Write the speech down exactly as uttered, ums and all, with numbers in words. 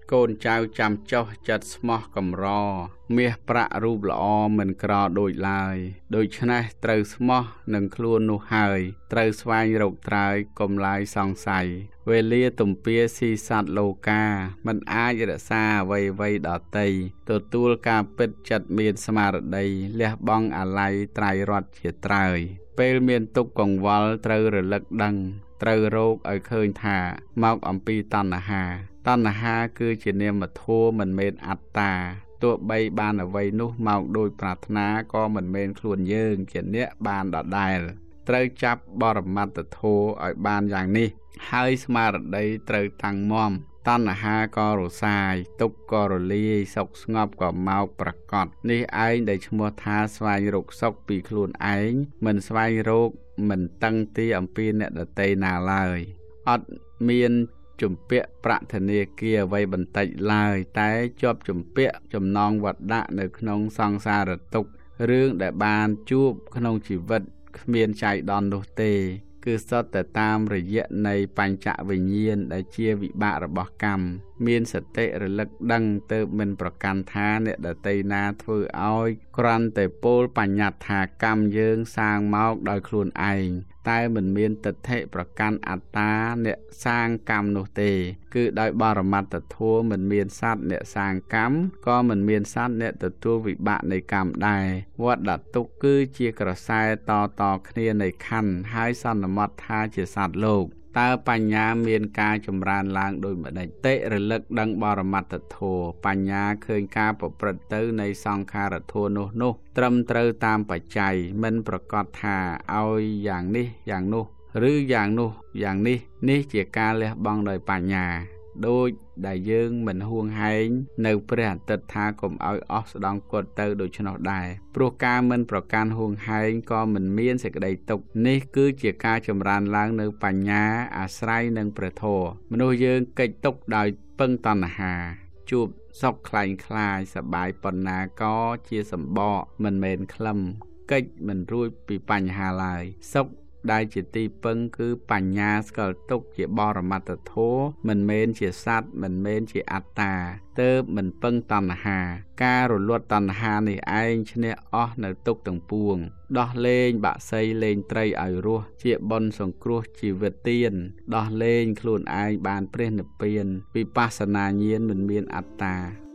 កូនចៅចាំចុះចិត្តស្មោះកំរមាសប្រាក់រូបល្អមិនក្រដូចឡើយដូច្នេះត្រូវស្មោះនឹងខ្លួននោះហើយត្រូវស្វែងរកត្រើយកុំឡាយសង្ស័យវេលាទំពាស៊ីសត្វលោកាមិនអាចរក្សាអ្វីអ្វីដតីទទួលការពិតចិត្តមានស្មារតីលះបង់អាល័យត្រៃរតជាត្រើយពេលមានទុក្ខកង្វល់ត្រូវរលឹកដឹងត្រូវរកឲ្យឃើញថាមកអំពីតណ្ហាតណ្ហាគឺជានាមធម៌មិនមែនអត្តាទោះបីបានអ្វីនោះមកដោយប្រាថ្នាក៏មិនមែនខ្លួនយើងជាអ្នកបានដដែលត្រូវចាប់បរមត្តធម៌ឲ្យបានយ៉ាងនេះហើយស្មារតីត្រូវតាំងមាំតណ្ហាក៏រសាយទុក្ខក៏រលាយសុខស្ងប់ក៏មកប្រកបនេះឯងដែលឈ្មោះថាស្វែងរកសុខពីខ្លួនឯងមិនស្វែងរកមិនតឹងទីអំពីអ្នកដទៃណាឡើយអត់មានជំពាក់ប្រាថ្នាគាអ្វីបន្តិចឡើយតែជាប់ជំពាក់ចំណងវត្តដាក់នៅក្នុងសង្សារទុក្ខរឿងដែលបានជួបក្នុងជីវិតគ្មានចៃដន្យនោះទេគឺសុទ្ធតែតាមរយៈនៃបញ្ចវិញ្ញាណដែលជាវិបាករបស់កម្មមានសតិរលឹកដឹងទៅមិនប្រកាន់ថាអ្នកដទៃណាធ្វើឲ្យគ្រាន់តែពោលបញ្ញត្តិថាកម្មយើងសាងមកដោយខ្លួនឯងតែមិនមានទិដ្ឋិប្រកាន់អត្តាអ្នកសាងកម្មនោះទេគឺដោយបរមត្តធម៌មិនមានសត្វអ្នកសាងកម្មក៏មិនមានសត្វអ្នកទទួលវិបាកនៃកម្មដែរវដ្តទុក្ខគឺជាក្រសែតតគ្នានៃខណ្ឌហើយសន្មតថាជាសត្វលោកតើបញ្ញាមានការចម្រើនឡើងដោយម្ដេចតិរលឹកដឹងបរមត្តធម៌បញ្ញាឃើញការប្រព្រឹត្តទៅនៃសង្ខារធម៌នោះនោះត្រឹមត្រូវតាមបច្ច័យមិនប្រកាសថាឲ្យយ៉ាងនេះយ៉ាងនោះឬយ៉ាងនោះយ៉ាងនេះនេះជាការលះបង់ដោយបញ្ញាដូចដែលយើងមិនហួងហែងនៅព្រះអាទិត្យថាកុំឲ្យអស់ស្ដង់គត់ទៅដូច្នោះដែរព្រោះការមិនប្រកាន់ហួងហែងក៏មិនមានសេចក្តីទុក្ខនេះគឺជាការចម្រើនឡើងនៅបញ្ញាអាស្រ័យនឹងព្រះធម៌មនុស្សយើងកិច្ចទុក្ខដោយពឹងតណ្ហាជួបសុខខ្លែងខ្លាយសបាយប៉ុណ្ណាក៏ជាសម្បកមិនមែនខ្លឹមកិច្ចមិនរួចពីបញ្ហាឡើយសុខដែលជាទីពឹងគឺបញ្ញាស្គាល់ទុកជាបរមត្តធម៌មិនមែនជាសត្វមិនមែនជាអត្តាទើបមិនពឹងតណ្ហាការរលត់តណ្ហានេះឯងឈ្នះអស់នៅទុក្ខទាំងពួងដោះលែងបាក់សីលែងត្រីឲ្យរស់ជាបុណ្យសង្គ្រោះជីវិតទានដោះលែងខ្លួនឯងបានព្រះនិព្វានវិបស្សនាញាណមិនមានអត្តា